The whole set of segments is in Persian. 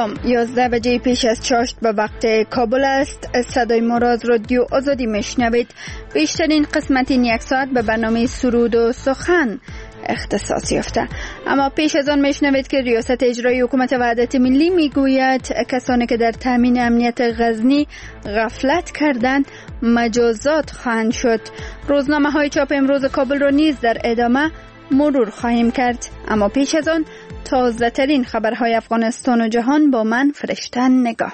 سلام، 11 بجه پیش از چاشت به وقت کابل است. صدای ما را از رادیو آزادی میشنوید. بیشترین قسمت این یک ساعت به برنامه سرود و سخن اختصاص یافته. اما پیش از آن میشنوید که ریاست اجرایی حکومت وحدت ملی میگوید کسانی که در تامین امنیت غزنی غفلت کردند مجازات خواهند شد. روزنامه های چاپ امروز کابل را نیز در ادامه مرور خواهیم کرد. اما پیش از آن تازه ترین خبرهای افغانستان و جهان با من فرشته نگاه.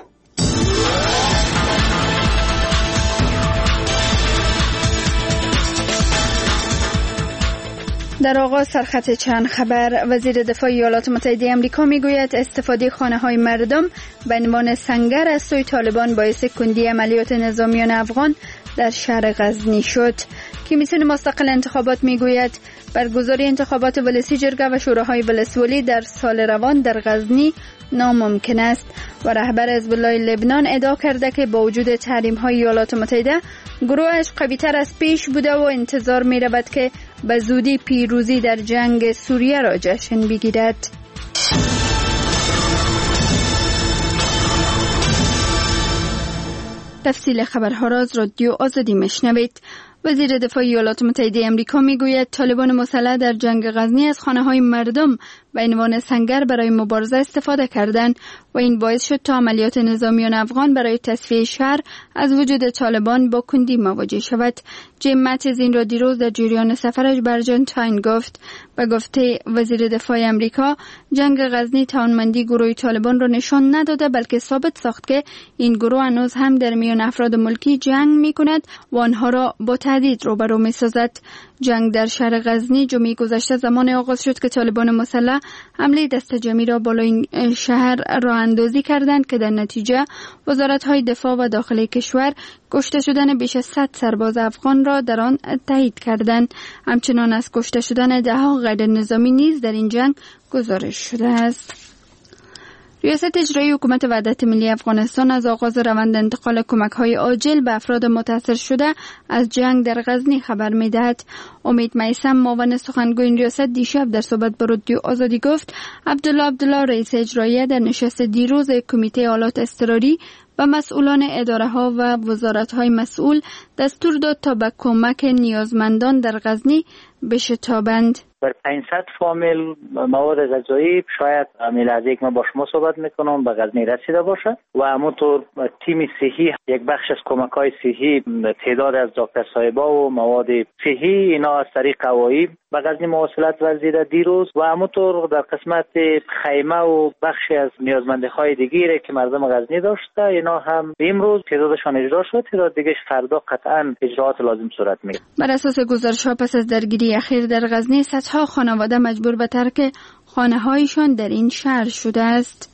در آغاز سرخط چند خبر. وزیر دفاع ایالات متحده آمریکا میگوید استفاده خانه‌های مردم به عنوان سنگر از سوی طالبان باعث کندی عملیات نظامیان افغان در شهر غزنی شد. کمیسیون مستقل انتخابات میگوید برگزاری انتخابات ولسی جرگه و شوراهای ولسوالی در سال روان در غزنی ناممکن است و رهبر حزب الله لبنان ادعا کرده که با وجود تحریم‌های ایالات متحده گروهش قوی‌تر از پیش بوده و انتظار می‌رود که به زودی پیروزی در جنگ سوریه را جشن بگیرد. تفصیل خبرها را از رادیو آزادی میشنوید. وزیر دفاع ایالات متحده آمریکا میگوید طالبان مسلح در جنگ غزنی از خانه‌های مردم به عنوان سنگر برای مبارزه استفاده کردند و این باعث شد تا عملیات نظامیان افغان برای تصفیه شهر از وجود طالبان با کندی مواجه شود. جیم ماتیز این را دیروز در جریان سفرش بر آرژانتین گفت. به گفته وزیر دفاع آمریکا جنگ غزنی توانمندی گروه طالبان را نشان نداده بلکه ثابت ساخت که این گروه هنوز هم در میان افراد ملکی جنگ می‌کند و آنها را با تهدید روبرو می‌سازد. جنگ در شهر غزنی جمعه گذشته زمان آغاز شد که طالبان مسلح حمله دست جمعی را بالای شهر راه اندازی کردند که در نتیجه وزارت‌های دفاع و داخلی کشور کشته شدن بیش از 100 سرباز افغان را در آن تایید کردند. همچنان از کشته شدن ده‌ها غیر نظامی نیز در این جنگ گزارش شده است. ریاست اجرایی حکومت وحدت ملی افغانستان از آغاز روند انتقال کمک‌های عاجل به افراد متاثر شده از جنگ در غزنی خبر می‌دهد. امید میثم معاون سخنگوی این ریاست دیشب در صحبت با رادیو آزادی گفت عبدالله رئیس اجرایی در نشست دیروز کمیته آلات اضطراری و مسئولان اداره‌ها و وزارت‌های مسئول دستور داد تا به کمک نیازمندان در غزنی بشتابند. بر 500 فامیل مواد غذایی شاید لحظه یک من با شما صحبت میکنم به غزنی رسیده باشه و همونطور تیم صحی یک بخش از کمک‌های صحی تعداد از دکتر صاحبا و مواد صحی اینا از طریق هوایی به غزنی مواصلت ورزیده دیروز و همونطور در قسمت خیمه و بخشی از نیازمندی‌های دیگری که مردم غزنی داشته اینا هم امروز تعدادشان اجرا شد. تعداد دیگه فردا قطعا اجراات لازم صورت میگیره. بر اساس گزارش‌ها پس از درگیری اخیر در غزنی صدها خانواده مجبور به ترک خانه‌هایشان در این شهر شده است.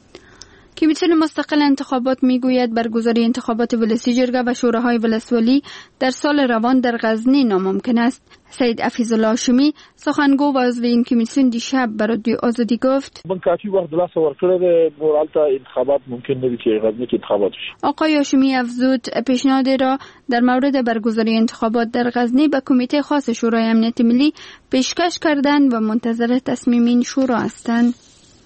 کمیسیون مستقل انتخابات میگوید برگزاری انتخابات ولسی جرگه و شوراهای ولسوالی در سال روان در غزنی ناممکن است. سید عفیظالله هاشمی سخنگو و عضو این کمیسیون دیشب به رادیو آزادی گفت کافی وقت دلاسه ورکړه مورالتا انتخابات ممکن نه چې غزنی کې انتخابات شي. آقای هاشمی افزود پیشنهاد را در مورد برگزاری انتخابات در غزنی به کمیته خاص شورای امنیت ملی پیشکش کردند و منتظر تصمیم این شورا هستند.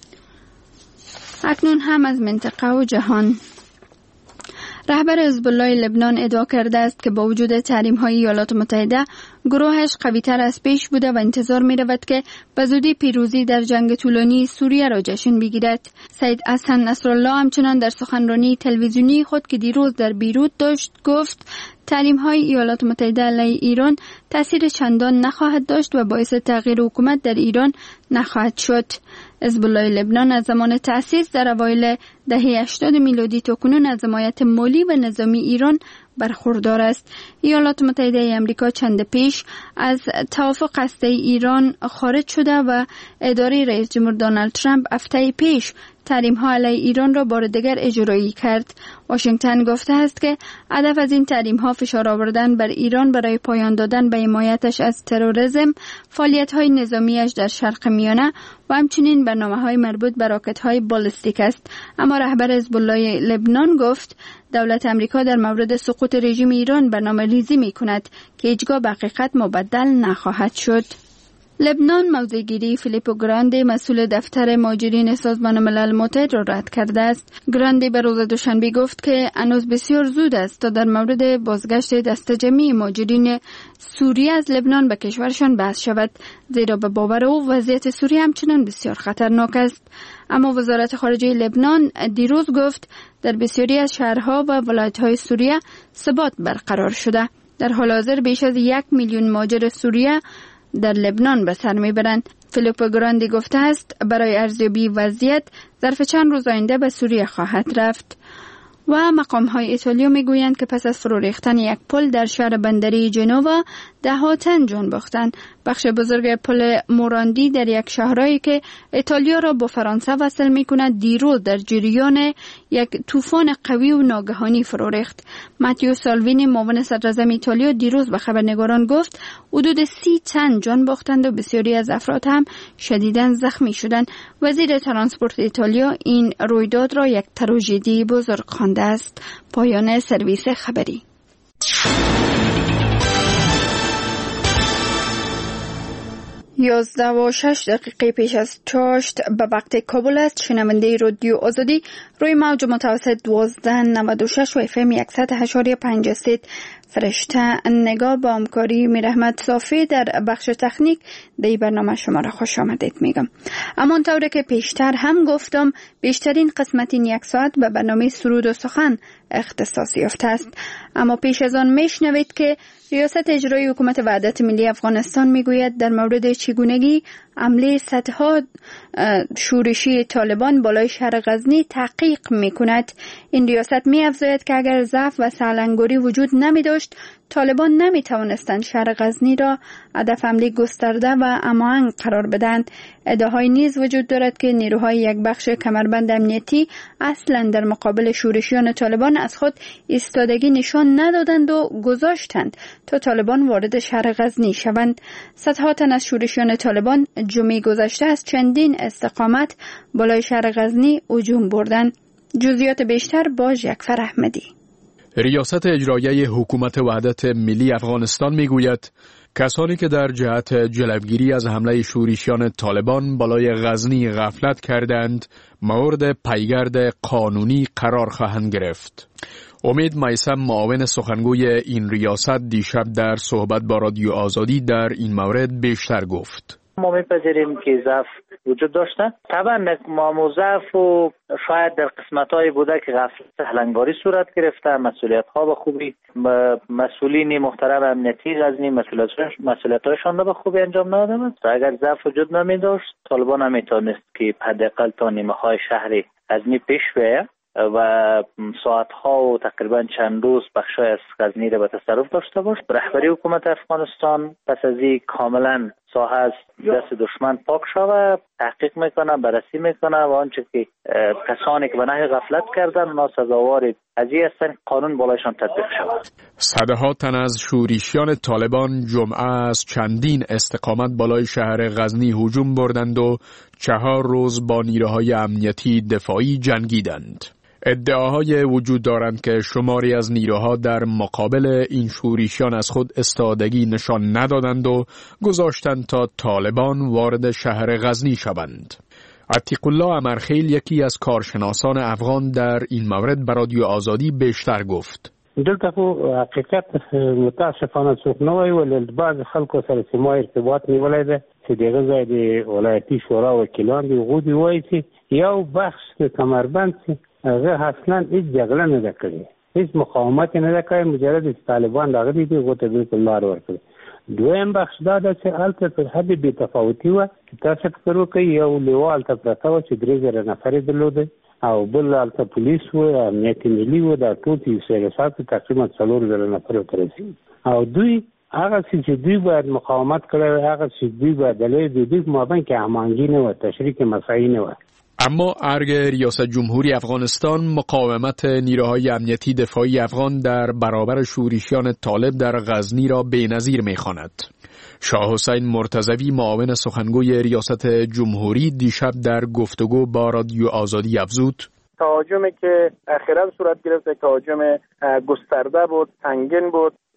اکنون هم از منطقه و جهان. رهبر حزب الله لبنان ادعا کرده است که با وجود تحریم‌های ایالات متحده گروهش قوی‌تر از پیش بوده و انتظار می‌رود که به زودی پیروزی در جنگ طولانی سوریه را جشن بگیرد. سید حسن نصرالله همچنان در سخنرانی تلویزیونی خود که دیروز در بیروت داشت گفت تحریم‌های ایالات متحده علیه ایران تأثیر چندان نخواهد داشت و باعث تغییر حکومت در ایران نخواهد شد. حزب الله لبنان از زمان تأسیس در اوایل دهه 80 میلادی تا کنون از حمایت مالی و نظامی ایران برخوردار است. ایالات متحده آمریکا چند پیش از توافق هسته ایران خارج شده و اداره رئیس جمهور دونالد ترامپ هفته پیش تحریم‌ها علیه ایران را بار دیگر اجرایی کرد. واشنگتن گفته است که هدف از این تحریم‌ها فشار آوردن بر ایران برای پایان دادن به حمایتش از تروریسم، فعالیت‌های نظامیش در شرق میانه و همچنین برنامه‌های مربوط به راکت‌های بالستیک است. اما رهبر حزب الله لبنان گفت دولت امریکا در مورد سقوط رژیم ایران برنامه‌ریزی می‌کند که هیچگاه به حقیقت مبدل نخواهد شد. لبنان موضع‌گیری فیلیپو گراندی مسئول دفتر مهاجرین سازمان ملل متحد را رد کرده است. گراندی به روز دوشنبه گفت که هنوز بسیار زود است تا در مورد بازگشت دست جمعی مهاجرین سوریه از لبنان به کشورشان بحث شود، زیرا به باور او وضعیت سوریه همچنان بسیار خطرناک است. اما وزارت خارجه لبنان دیروز گفت در بسیاری از شهرها و ولایت‌های سوریه ثبات برقرار شده. در حال حاضر بیش از 1 میلیون مهاجر سوریه در لبنان به سر میبرند. فیلیپو گراندی گفته است برای ارزیابی وضعیت ظرف چند روز آینده به سوریه خواهد رفت. و مقام‌های ایتالیا میگویند که پس از فرو ریختن یک پل در شهر بندری جنوا 10 تن جان باختند. بخش بزرگ پل موراندی در یک شهرهایی که ایتالیا را با فرانسه وصل می‌کند دیروز در جریان یک طوفان قوی و ناگهانی فرو ریخت. ماتیو سالوینی معاون صدراعظم ایتالیا دیروز به خبرنگاران گفت حدود 30 تن جان باختند و بسیاری از افراد هم شدیداً زخمی شدند. وزیر ترانسپورت ایتالیا این رویداد را یک تراژدی بزرگ خوانده است. پایان سرویس خبری. 11:06 پیش از چاشت به وقت کابل است. شنونده رادیو آزادی روی موج متوسط 1296 و FM 100.5 فرشته نگاه با همکاری میرحمت صافی در بخش تکنیک در برنامه شما را خوش آمدید میگم. اما طوری که پیشتر هم گفتم بیشترین قسمت این یک ساعت به برنامه سرود و سخن اختصاص یافته است. اما پیش از آن میشنوید که ریاست اجرایی حکومت وحدت ملی افغانستان میگوید در مورد چگونگی حمله صدها شورشی طالبان بالای شهر غزنی تحقیق میکند. این ریاست می‌افزاید که اگر ضعف و سرلنگاری وجود نمی‌داشت طالبان نمی‌توانستند شهر غزنی را هدف حمله گسترده و هماهنگ قرار بدهند. ادعاهای نیز وجود دارد که نیروهای یک بخش کمربند امنیتی اصلا در مقابل شورشیان طالبان از خود ایستادگی نشان ندادند و گذاشتند تا طالبان وارد شهر غزنی شوند. صدها تن از شورشیان طالبان جمعه گذشته از چندین استقامت بالای شهر غزنی هجوم بردند. جزئیات بیشتر با جعفر احمدی. ریاست اجرایی حکومت وحدت ملی افغانستان میگوید کسانی که در جهت جلوگیری از حمله شورشیان طالبان بالای غزنی غفلت کردند مورد پیگرد قانونی قرار خواهند گرفت. امید میثم معاون سخنگوی این ریاست دیشب در صحبت با رادیو آزادی در این مورد بیشتر گفت. ما میپذیریم که ضعف وجود داشته. طبعا ما ضعف و شاید در قسمت‌های بوده که غفلت سهلنگاری صورت گرفته، مسئولیت‌ها به خوبی مسئولین محترم امنیتی غزنی مسئولیت‌هایشان را به خوبی انجام ندادند. اگر ضعف وجود نمی‌داشت طالبان نمی‌توانست که حداقل تا نیمه‌های شهر غزنی پیش بیاید و ساعتها و تقریبا چند روز بخشای از غزنی را به تصرف داشته باشه. رهبری حکومت افغانستان پس از این کاملا ساحه از دست دشمن پاک شود، تحقیق میکنه، بررسی میکنه و آنچه که کسانی که به نحو غفلت کردن اونا سزاوار قضیه هستند، قانون بالایشان تطبیق شود. صدها تن از شورشیان طالبان جمعه از چندین استقامت بالای شهر غزنی هجوم بردند و 4 روز با نیروهای امنیتی دفاعی جنگیدند. ادعاهای وجود دارند که شماری از نیروها در مقابل این شورشیان از خود استادگی نشان ندادند و گذاشتند تا طالبان وارد شهر غزنی شوند. عتیق الله امرخیل یکی از کارشناسان افغان در این مورد به رادیو آزادی بیشتر گفت. دلته خو حقیقت متاسفانه څوک نه وایي، ولې بعض خلکو سره چې ما ارتباط نیولی دی چې دغه ځای د ولایتي شورا وکیلان دي هغوی دې وایي چې یو بخش د کمربند چې هغه اصلا هیڅ جګړه نه ده کړې، هیڅ مقاومت نه ده کړی، مجرد طالبان راغلي دي هغو ته بالکل لار ورکړي. دویم بخش دا ده چې هلته تر حد بېتفاوتي وه چې تاسو فکر وکړئ یو لیوا هلته پرته وه چې 3,000 نفر یې درلودی او بل هلته پولیس و، امنیت ملي و، دا ټول چې سیرسات تقریبا 4,000 نفر ورته رسېږي او دوی هغه چې دوی باید مقاومت کړی وی، هغه چې دوی باید د دوی په مابین کې هماهنګي نه وه، تشریک مساعی نه وه. اما ارگ ریاست جمهوری افغانستان مقاومت نیروهای امنیتی دفاعی افغان در برابر شورشیان طالب در غزنی را بی‌نظیر می‌خواند. شاه حسین مرتضوی معاون سخنگوی ریاست جمهوری دیشب در گفتگو با رادیو آزادی افزود: تهاجمی که اخیراً صورت گرفت تهاجم گسترده بود، سنگین بود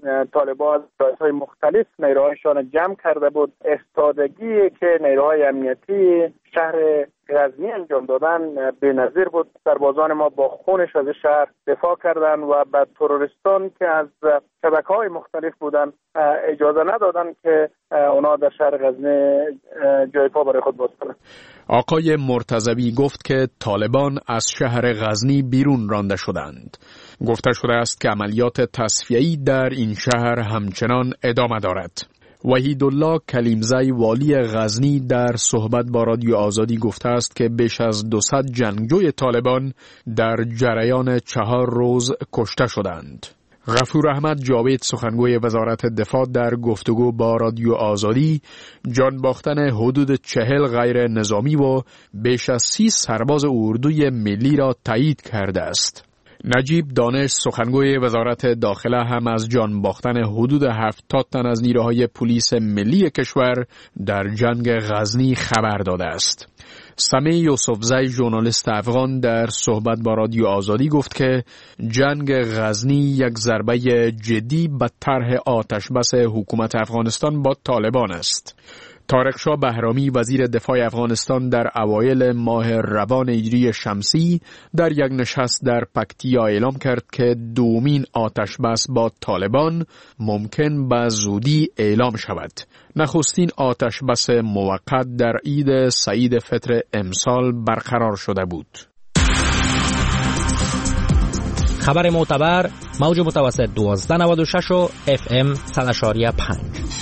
طالبان از جایهای مختلف نیروهایشان جمع کرده بود. استادگی که نیروهای امنیتی شهر غزنی انجام دادن بی‌نظیر بود. سربازان ما با خونش از شهر دفاع کردن و به تروریستان که از شبکه‌های مختلف بودن اجازه ندادن که اونا در شهر غزنی جای پا برای خود باز کنند. آقای مرتضوی گفت که طالبان از شهر غزنی بیرون رانده شدند. گفته شده است که عملیات تصفیه‌ای در این شهر همچنان ادامه دارد. وحیدالله کلیمزی والی غزنی در صحبت با رادیو آزادی گفته است که بیش از 200 جنگجوی طالبان در جریان 4 روز کشته شدند. غفور احمد جاوید سخنگوی وزارت دفاع در گفتگو با رادیو آزادی جان باختن حدود 40 غیر نظامی و بیش از 30 سرباز اردوی ملی را تایید کرده است. نجیب دانش سخنگوی وزارت داخله هم از جان باختن حدود 70 تن از نیروهای پلیس ملی کشور در جنگ غزنی خبر داده است. سمی یوسفزی ژورنالیست افغان در صحبت با رادیو آزادی گفت که جنگ غزنی یک ضربه جدی به طرح آتشبس حکومت افغانستان با طالبان است. طارق شاه بهرامی وزیر دفاع افغانستان در اوایل ماه ربان هجری شمسی در یک نشست در پکتیا اعلام کرد که دومین آتشبس با طالبان ممکن به زودی اعلام شود. نخستین آتشبس موقت در عید سعید فطر امسال برقرار شده بود. خبر معتبر موج متوسط 1296 و FM 100.5.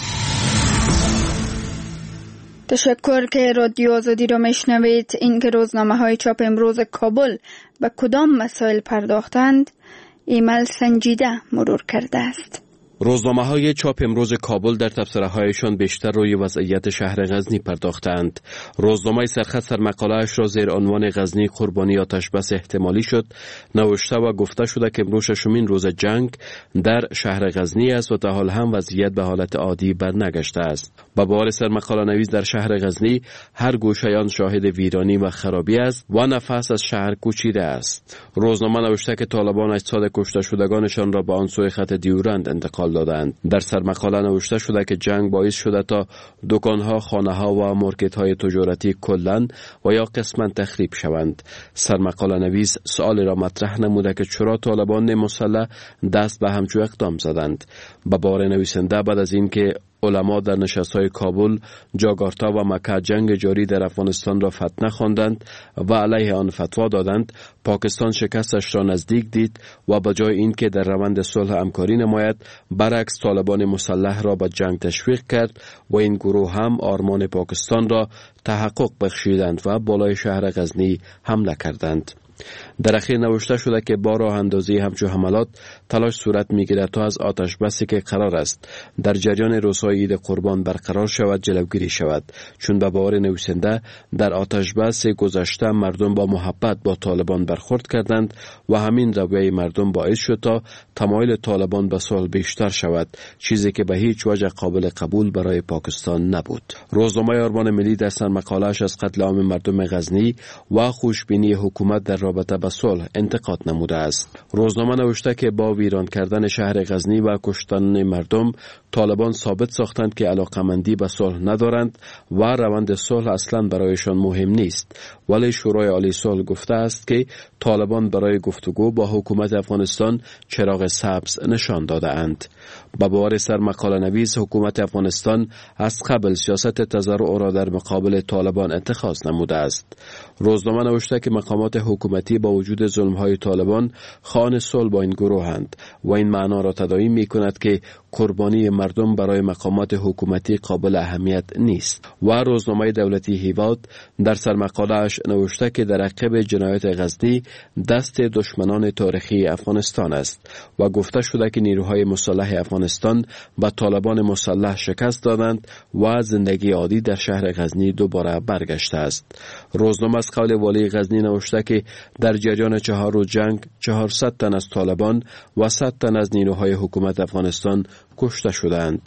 تشکر که رادیو آزادی را میشنوید. اینکه روزنامه های چاپ امروز کابل به کدام مسائل پرداختند ایمل سنجیده مرور کرده است. روزنامه‌های چاپ امروز کابل در تبصره‌هایشان بیشتر روی وضعیت شهر غزنی پرداختند. روزنامه سرخط سرمقاله‌اش را زیر عنوان غزنی قربانی آتشبس احتمالی شد نوشته و گفته شده که امروز ششمین روز جنگ در شهر غزنی است و تا حال هم وضعیت به حالت عادی برنگشته است. با بار سرمقاله نویس در شهر غزنی هر گوشه آن شاهد ویرانی و خرابی است و نفس از شهر کوچیده است. روزنامه نوشته که طالبان اجساد کشته شدگانشان را به آن سوی خط دیورند انتقال دادند. در سرمقاله نوشته شده که جنگ باعث شده تا دکانها، خانه‌ها و مارکت‌های تجارتی کلاً و یا قسماً تخریب شوند. سرمقاله نویس سؤال را مطرح نموده که چرا طالبان مسلح دست به همچو اقدام زدند. به بار نویسنده بعد از اینکه علما در نشست‌های کابل، جاکارتا و مکه جنگ جاری در افغانستان را فتنه خواندند و علیه آن فتوا دادند، پاکستان شکستش را نزدیک دید و به جای اینکه در روند صلح همکاری نماید، برعکس طالبان مسلح را به جنگ تشویق کرد و این گروه هم آرمان پاکستان را تحقق بخشیدند و بالای شهر غزنی حمله کردند. در اخیر نوشته شده که با راه اندازی همچو حملات تلاش صورت میگیرد تا از آتش بسی که قرار است در جریان روزهای عید قربان برقرار شود جلوگیری شود، چون به باور نویسنده در آتش بس گذشته مردم با محبت با طالبان برخورد کردند و همین رویه مردم باعث شد تا تمایل طالبان به صلح بیشتر شود، چیزی که به هیچ وجه قابل قبول برای پاکستان نبود. روزنامه آرمان ملی در سرمقاله‌اش از قتل عام مردم غزنی و خوشبینی حکومت در رابطه با صلح انتقاد نموده است. روزنامه نوشته که با ویران کردن شهر غزنی و کشتن مردم، طالبان ثابت ساختند که علاقمندی به صلح ندارند و روند صلح اصلا برایشان مهم نیست. ولی شورای عالی صلح گفته است که طالبان برای گفتگو با حکومت افغانستان چراغ سبز نشان داده اند. با باور سرمقاله نویس، حکومت افغانستان از قبل سیاست تضرع را در مقابل طالبان اتخاذ نموده است. روزنامه نوشته که مقامات حکومتی با وجود ظلم‌های طالبان خواهان صلح با این گروهند و این معنا را تداعی می‌کند که قربانی مردم برای مقامات حکومتی قابل اهمیت نیست. و روزنامه دولتی هیواد در سرمقاله‌اش نوشته که در عقب جنایت غزنی دست دشمنان تاریخی افغانستان است و گفته شده که نیروهای مسلح افغانستان به طالبان مسلح شکست دادند و زندگی عادی در شهر غزنی دوباره برگشته است. روزنامه از قول والی غزنی نوشته که در جریان 4 روز جنگ 400 تن از طالبان و 100 تن از نیروهای حکومت افغانستان کشته شدند.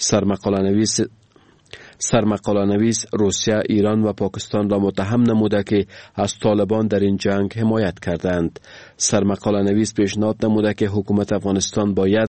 سرمقاله نویس روسیه، ایران و پاکستان را متهم نموده که از طالبان در این جنگ حمایت کردند. سرمقاله نویس پیشنهاد نموده که حکومت افغانستان باید